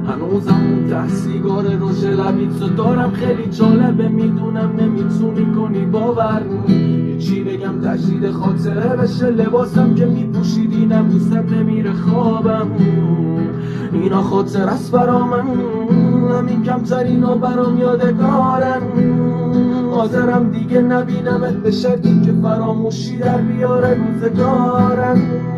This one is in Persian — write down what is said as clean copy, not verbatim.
هنوزم اون ته سیگار روش لبیت دارم، خیلی جالبه میدونم نمیتونی کنی باور. چی بگم تجدید خاطره بشه، لباسم که میپوشیدی نمیستم نمیره خوابم. اینا خاطر است برا من، همین کمترینا برام یادگارن. حاضرم دیگه نبینمت به شرطی که فراموشی در بیاره روزگارم.